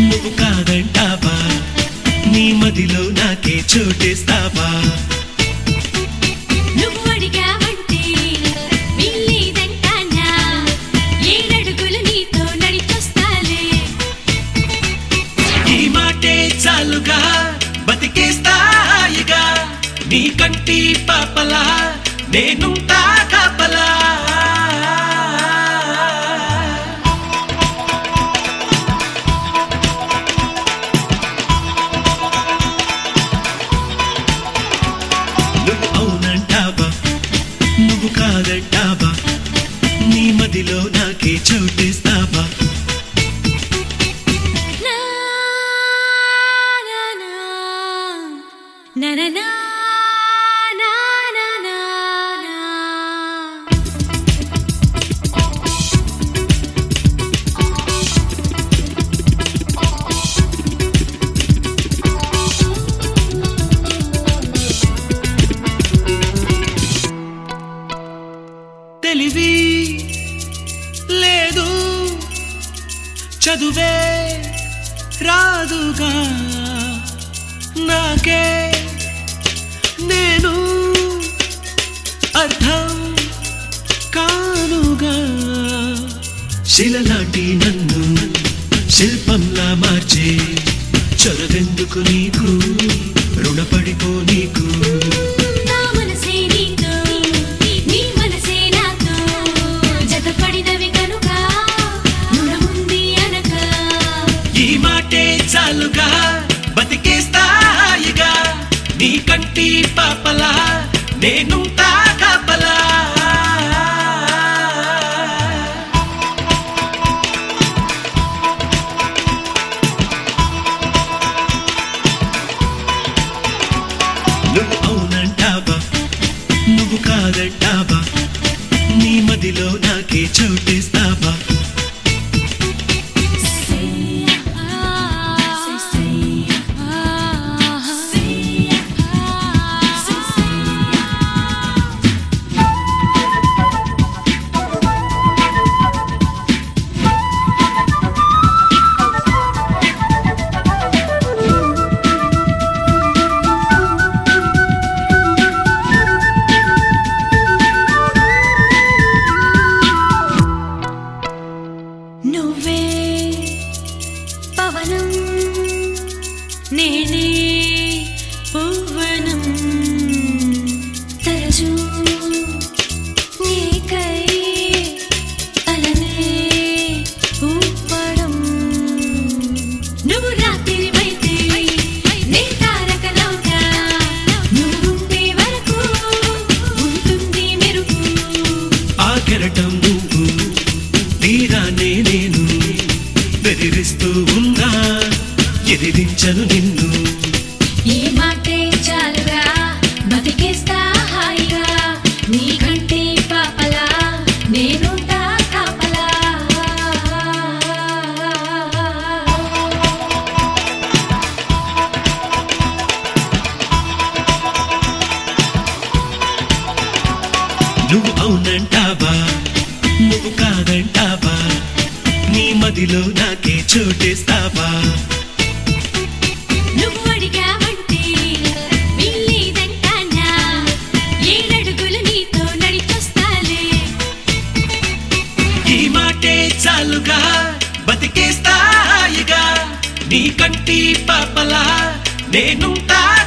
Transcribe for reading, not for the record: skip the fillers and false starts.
నువ్వు కాదంటావా నీ మదిలో నాకే చోటేస్తావా నువ్వు అడిగావంటే వీల్లేదంటానా ఏడడుగులు నీతో నడిచొస్తాలే ఈ మాటే చాలుగా బతికేస్తాయిగా నీ కంటి పాపలా నేనుంటా కాపలా నువ్వు అవునంటావా నువ్వు కాదంటావా నీ మదిలో నాకే చోటేస్తావా na na na na na na na తెలివి లేదు చదువే రాదుగా నాకే నేను అర్థం కానుగా శిలలాంటి నన్ను శిల్పంలా మార్చే చొరవెందుకు నీకు రుణపడిపో నీకు నా మనసే నీతో నీ మనసే నాతో జతపడినవి కనుక రుణముంది అనక ఈ మాటే చాలుగా బతికేస్తాయిగా నీ కంటి పాపలా నేనుంటా కాపలా నువ్వు అవునంటావా నువ్వు కాదంటావా నీ మదిలో నాకే చోటేస్తావా నువ్వే పవనం నేనే పవనం తరచూ నీకై అలనే ఊపడం నువ్వు రాత్రివైతే నే తారకనవుతా నువ్వుండే వరకు ఉంటుంది మెరుపు ఆ కెరటం నువ్వు తీరానే నేను బెదిరిస్తూ ఉన్నా ఎదిరించను నిన్ను ఈ మాటే చాలుగా బతికేస్తా హాయిగా నీ కంటే పాపలా నేనుంటా కాపలా నువ్వు అవునంటావా నువ్వు కాదంటావా నీ మదిలో నాకే చోటేస్తావా నువ్వు అడిగావంటే వీల్లేదంటానా ఏడడుగులు నీతో నడిచొస్తాలే ఈ మాటే చాలుగా బతికేస్తాయిగా నీ కంటి పాపలా నేనుంటా